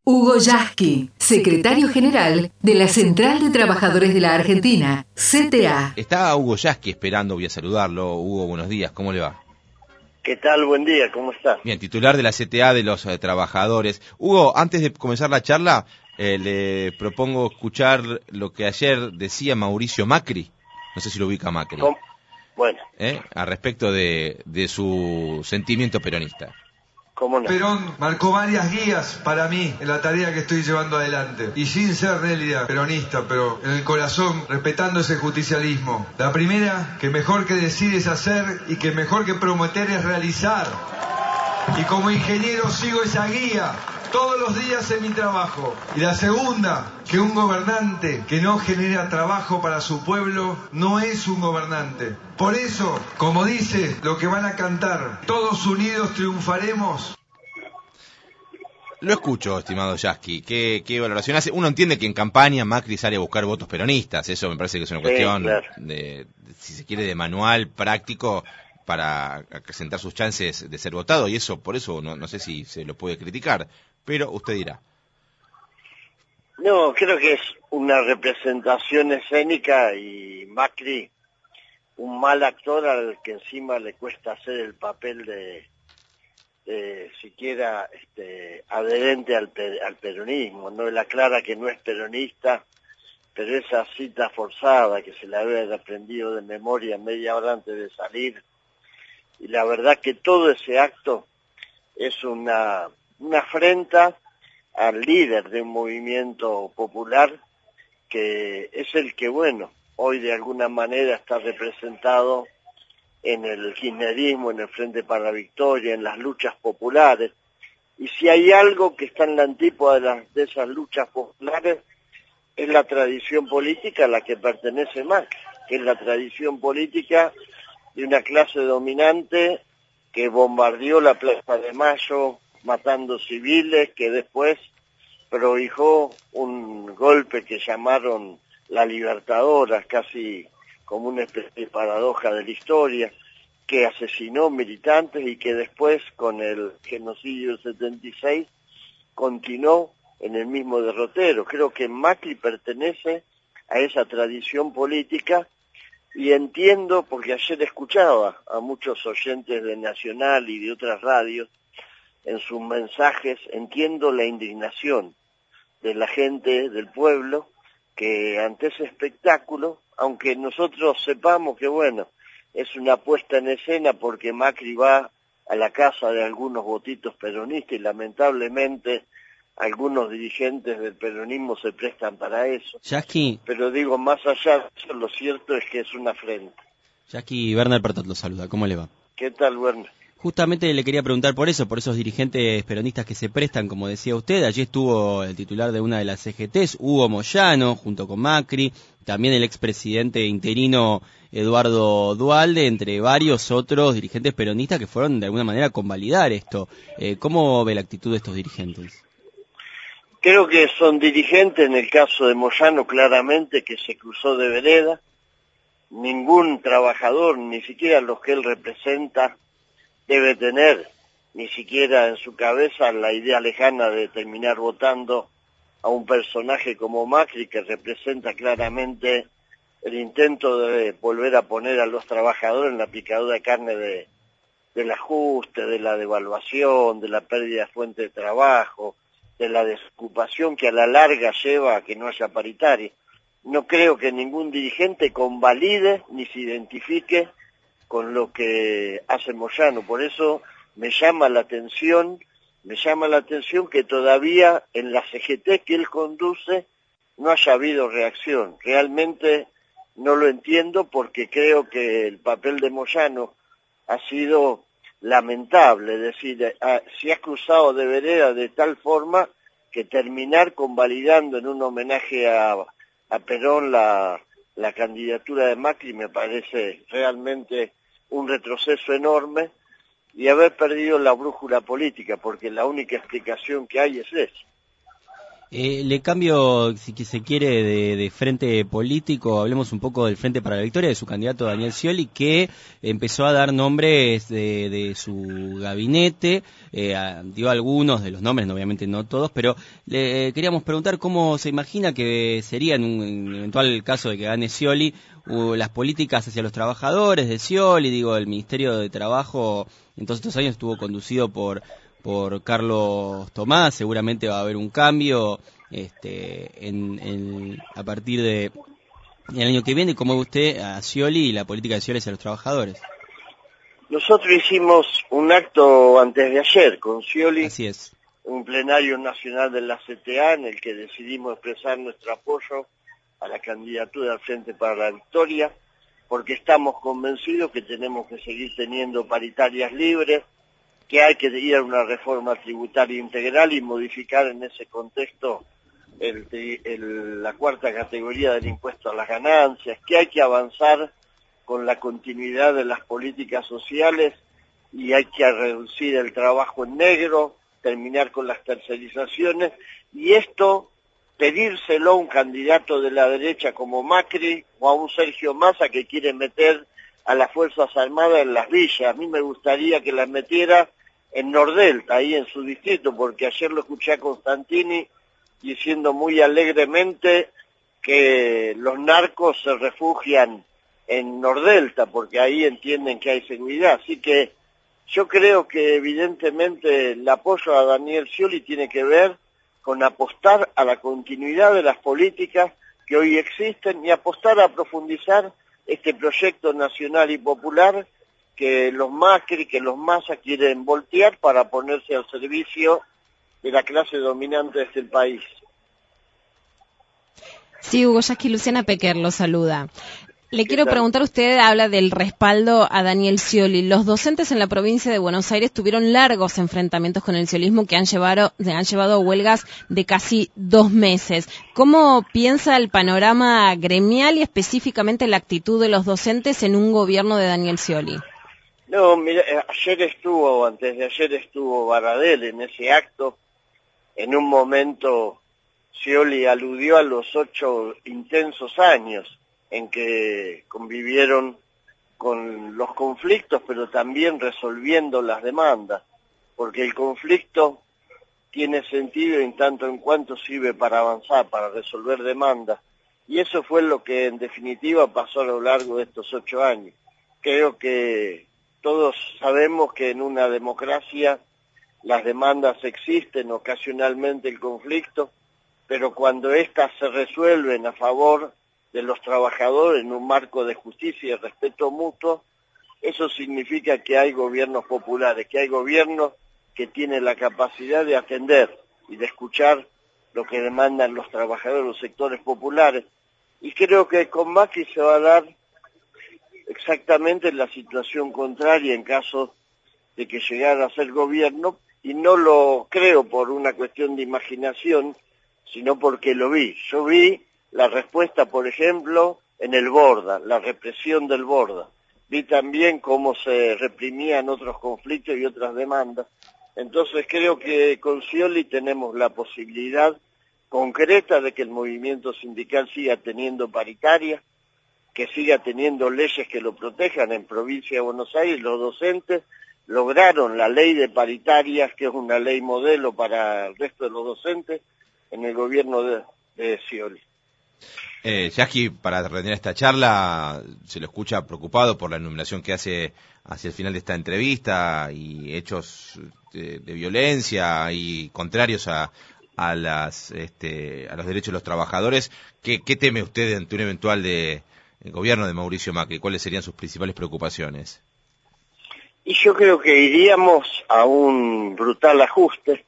Hugo Yasky, secretario general de la Central de Trabajadores de la Argentina, CTA. Está Hugo Yasky esperando, voy a saludarlo. Hugo, buenos días, ¿cómo le va? ¿Qué tal? Buen día, ¿cómo está? Bien, titular de la CTA de los trabajadores. Hugo, antes de comenzar la charla, le propongo escuchar lo que ayer decía Mauricio Macri. No sé si lo ubica Macri. ¿Cómo? Bueno. Al respecto de su sentimiento peronista. ¿Cómo no? Perón marcó varias guías para mí en la tarea que estoy llevando adelante. Y sin ser realidad peronista, pero en el corazón, respetando ese justicialismo. La primera, que mejor que decir es hacer y que mejor que prometer es realizar. Y como ingeniero sigo esa guía todos los días en mi trabajo. Y la segunda, que un gobernante que no genera trabajo para su pueblo no es un gobernante. Por eso, como dice lo que van a cantar, todos unidos triunfaremos. Lo escucho, estimado Yasky. ¿Qué valoración hace? Uno entiende que en campaña Macri sale a buscar votos peronistas. Eso me parece que es una cuestión, claro, si se quiere, de manual práctico para acrecentar sus chances de ser votado. Y eso, por eso, no sé si se lo puede criticar. Pero usted dirá. No, creo que es una representación escénica y Macri, un mal actor al que encima le cuesta hacer el papel de siquiera adherente al peronismo, ¿no? Él aclara que no es peronista, pero esa cita forzada que se la debe haber aprendido de memoria media hora antes de salir, y la verdad que todo ese acto es una afrenta al líder de un movimiento popular que es el que, bueno, hoy de alguna manera está representado en el kirchnerismo, en el Frente para la Victoria, en las luchas populares. Y si hay algo que está en la antípoda de esas luchas populares, es la tradición política a la que pertenece Macri, que es la tradición política de una clase dominante que bombardeó la Plaza de Mayo matando civiles, que después prohijó un golpe que llamaron la Libertadora, casi como una especie de paradoja de la historia, que asesinó militantes y que después, con el genocidio del 76, continuó en el mismo derrotero. Creo que Macri pertenece a esa tradición política y entiendo, porque ayer escuchaba a muchos oyentes de Nacional y de otras radios, en sus mensajes, entiendo la indignación de la gente, del pueblo, que ante ese espectáculo, aunque nosotros sepamos que, bueno, es una puesta en escena porque Macri va a la casa de algunos votitos peronistas y lamentablemente algunos dirigentes del peronismo se prestan para eso. Yasky. Pero digo, más allá de eso, lo cierto es que es una afrenta. Yasky, Werner Pertot lo saluda, ¿cómo le va? ¿Qué tal, Werner? Justamente le quería preguntar por eso, por esos dirigentes peronistas que se prestan, como decía usted. Allí estuvo el titular de una de las CGTs, Hugo Moyano, junto con Macri, también el expresidente interino Eduardo Duhalde, entre varios otros dirigentes peronistas que fueron de alguna manera a convalidar esto. ¿Cómo ve la actitud de estos dirigentes? Creo que son dirigentes, en el caso de Moyano claramente, que se cruzó de vereda. Ningún trabajador, ni siquiera los que él representa, debe tener ni siquiera en su cabeza la idea lejana de terminar votando a un personaje como Macri, que representa claramente el intento de volver a poner a los trabajadores en la picadura de carne del ajuste, de la devaluación, de la pérdida de fuente de trabajo, de la desocupación que a la larga lleva a que no haya paritaria. No creo que ningún dirigente convalide ni se identifique con lo que hace Moyano. Por eso me llama la atención que todavía en la CGT que él conduce no haya habido reacción. Realmente no lo entiendo porque creo que el papel de Moyano ha sido lamentable, es decir, se ha cruzado de vereda de tal forma que terminar convalidando en un homenaje a Perón la candidatura de Macri me parece realmente un retroceso enorme y haber perdido la brújula política, porque la única explicación que hay es esa. Le cambio, si se quiere, de frente político. Hablemos un poco del Frente para la Victoria, de su candidato Daniel Scioli, que empezó a dar nombres de su gabinete. Dio algunos de los nombres, obviamente no todos, pero le queríamos preguntar cómo se imagina que sería en un eventual caso de que gane Scioli las políticas hacia los trabajadores de Scioli. Digo, el Ministerio de Trabajo en todos estos años estuvo conducido por Carlos Tomás. Seguramente va a haber un cambio a partir del año que viene. ¿Cómo ve usted a Scioli y la política de Scioli hacia los trabajadores? Nosotros hicimos un acto antes de ayer con Scioli. Así es. Un plenario nacional de la CTA en el que decidimos expresar nuestro apoyo a la candidatura del Frente para la Victoria, porque estamos convencidos que tenemos que seguir teniendo paritarias libres, que hay que ir a una reforma tributaria integral y modificar en ese contexto la cuarta categoría del impuesto a las ganancias, que hay que avanzar con la continuidad de las políticas sociales y hay que reducir el trabajo en negro, terminar con las tercerizaciones, y esto pedírselo a un candidato de la derecha como Macri o a un Sergio Massa que quiere meter a las Fuerzas Armadas en las villas. A mí me gustaría que las metiera en Nordelta, ahí en su distrito, porque ayer lo escuché a Constantini diciendo muy alegremente que los narcos se refugian en Nordelta, porque ahí entienden que hay seguridad. Así que yo creo que evidentemente el apoyo a Daniel Scioli tiene que ver con apostar a la continuidad de las políticas que hoy existen y apostar a profundizar este proyecto nacional y popular que los Macri, que los Massa quieren voltear para ponerse al servicio de la clase dominante de este país. Sí, Hugo Yasky, Luciana Pequer lo saluda. Le quiero preguntar, usted habla del respaldo a Daniel Scioli. Los docentes en la provincia de Buenos Aires tuvieron largos enfrentamientos con el sciolismo que han llevado a huelgas de casi 2 meses. ¿Cómo piensa el panorama gremial y específicamente la actitud de los docentes en un gobierno de Daniel Scioli? No, mira, antes de ayer estuvo Baradel en ese acto. En un momento Scioli aludió a los 8 intensos años en que convivieron con los conflictos, pero también resolviendo las demandas, porque el conflicto tiene sentido en tanto en cuanto sirve para avanzar, para resolver demandas, y eso fue lo que en definitiva pasó a lo largo de estos 8 años. Creo que todos sabemos que en una democracia las demandas existen, ocasionalmente el conflicto, pero cuando éstas se resuelven a favor de los trabajadores en un marco de justicia y respeto mutuo, eso significa que hay gobiernos populares, que hay gobiernos que tienen la capacidad de atender y de escuchar lo que demandan los trabajadores, los sectores populares. Y creo que con Macri se va a dar exactamente la situación contraria en caso de que llegara a ser gobierno, y no lo creo por una cuestión de imaginación, sino porque lo vi. Yo vi la respuesta, por ejemplo, en el Borda, la represión del Borda. Vi también cómo se reprimían otros conflictos y otras demandas. Entonces creo que con Scioli tenemos la posibilidad concreta de que el movimiento sindical siga teniendo paritaria, que siga teniendo leyes que lo protejan. En provincia de Buenos Aires los docentes lograron la ley de paritarias, que es una ley modelo para el resto de los docentes, en el gobierno de Scioli. Yasky, para terminar esta charla, se lo escucha preocupado por la enumeración que hace hacia el final de esta entrevista y hechos de violencia y contrarios a los derechos de los trabajadores. ¿Qué teme usted ante un eventual gobierno de Mauricio Macri? ¿Cuáles serían sus principales preocupaciones? Y yo creo que iríamos a un brutal ajuste.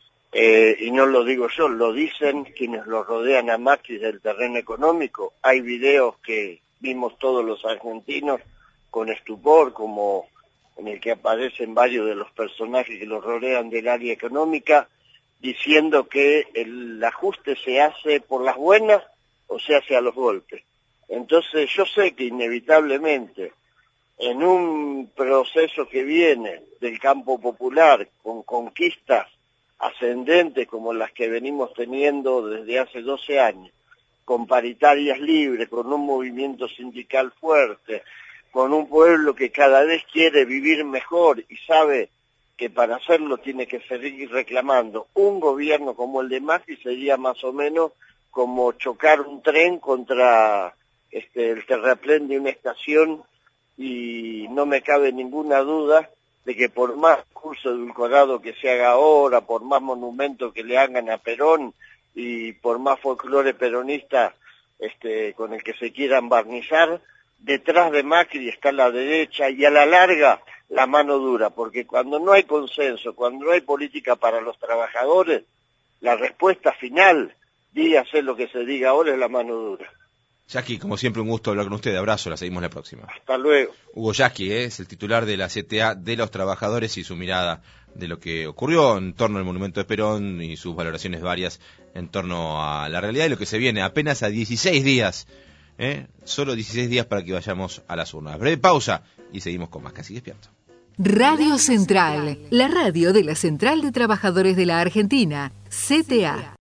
Y no lo digo yo, lo dicen quienes lo rodean a Macri del terreno económico. Hay videos que vimos todos los argentinos con estupor, como en el que aparecen varios de los personajes que lo rodean del área económica, diciendo que el ajuste se hace por las buenas o se hace a los golpes. Entonces yo sé que inevitablemente en un proceso que viene del campo popular con conquistas ascendentes como las que venimos teniendo desde hace 12 años, con paritarias libres, con un movimiento sindical fuerte, con un pueblo que cada vez quiere vivir mejor y sabe que para hacerlo tiene que seguir reclamando un gobierno como el de Macri, sería más o menos como chocar un tren contra el terraplén de una estación, y no me cabe ninguna duda de que por más curso edulcorado que se haga ahora, por más monumento que le hagan a Perón y por más folclore peronista con el que se quieran barnizar, detrás de Macri está la derecha y a la larga la mano dura, porque cuando no hay consenso, cuando no hay política para los trabajadores, la respuesta final, dígase lo que se diga ahora, es la mano dura. Yasky, como siempre, un gusto hablar con usted. Abrazo, la seguimos la próxima. Hasta luego. Hugo Yasky es el titular de la CTA de los Trabajadores y su mirada de lo que ocurrió en torno al monumento de Perón y sus valoraciones varias en torno a la realidad y lo que se viene apenas a 16 días. Solo 16 días para que vayamos a las urnas. Breve pausa y seguimos con más Casi Despierto. Radio Central, la radio de la Central de Trabajadores de la Argentina, CTA.